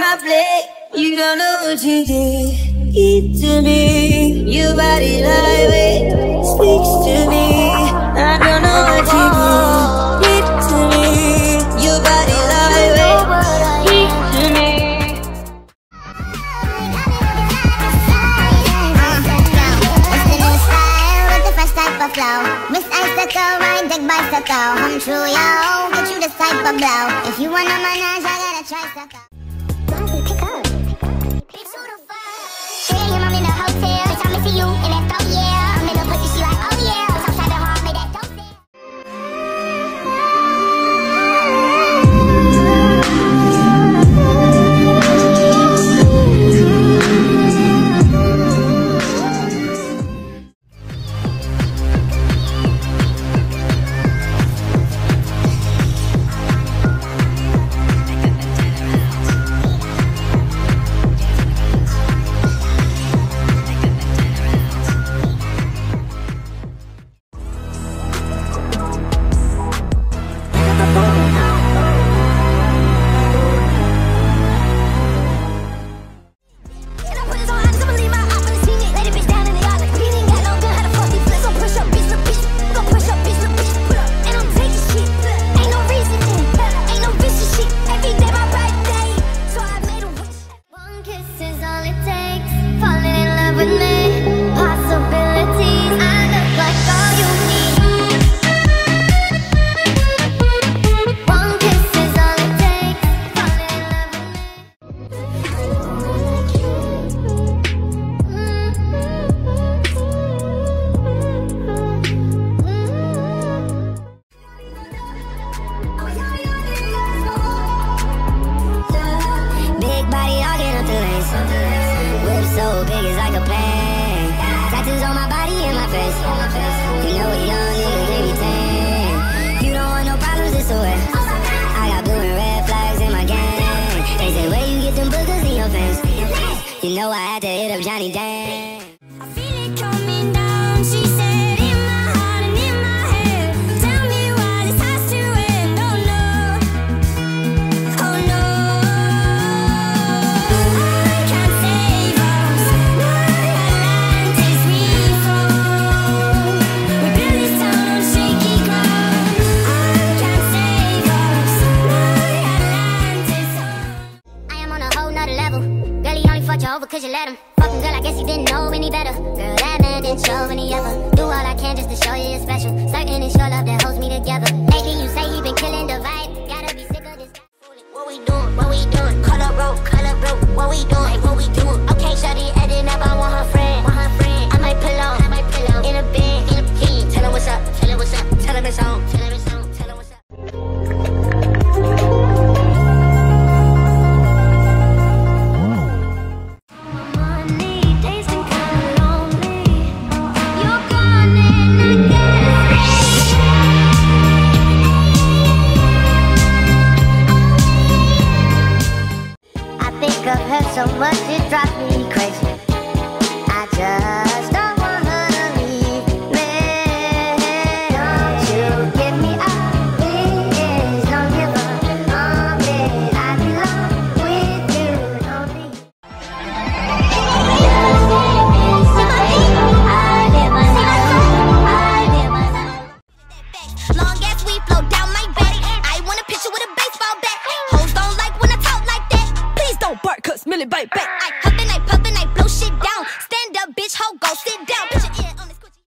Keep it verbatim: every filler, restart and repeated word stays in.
my plate. You don't know what you did. Eat to me. Your body lightweight speaks to me. I don't know what you did. Eat to me. Your body lightweight speaks to me. Flow. Miss Icicle, ride deck bicycle. Come true, yo. Get you this type of blow. If you wanna manage, I gotta try sucker. Bossy, pick up. Hey, your mom in the hotel. It's time to see you in that throat, yeah. I'm in the pussy, she like, oh yeah. So side the heart, made that dope. You know I had to hit up Johnny Dan. I feel it coming down, she said, in my heart and in my head. Tell me why this has to end, oh no, oh no. I can't save us, no Atlantis we fall. We build this town on shaky ground. I can't save us, no Atlantis. I am on a whole nother level. Girl, he only fucked you over cause you let him. Fucking girl, I guess he didn't know any better. Girl, that man didn't show any ever. Do all I can just to show you you're special. Certain it's your love that holds me together. Lately you say he been killing the vibe. Gotta be sick of this guy. What we doing? What we doing? Color rope, color rope. What we doing? Hey, what we doing? Okay, shawty, adding up. I want her friend. Want her friend. I might pull on. I might pull on. In a bed, in a pin. Tell her what's up. Tell her what's up. Tell her it's on. Tell her it's on. Tell her what's up. Of her so much it drives me crazy. I just don't want her to leave me. Don't you give me up, please. Don't give up on me. I belong with you, only. Long as we flow down my back, I want a picture with a baseball bat. Hoes don't like when I talk like that. Please don't bark, cause Millie bite back. I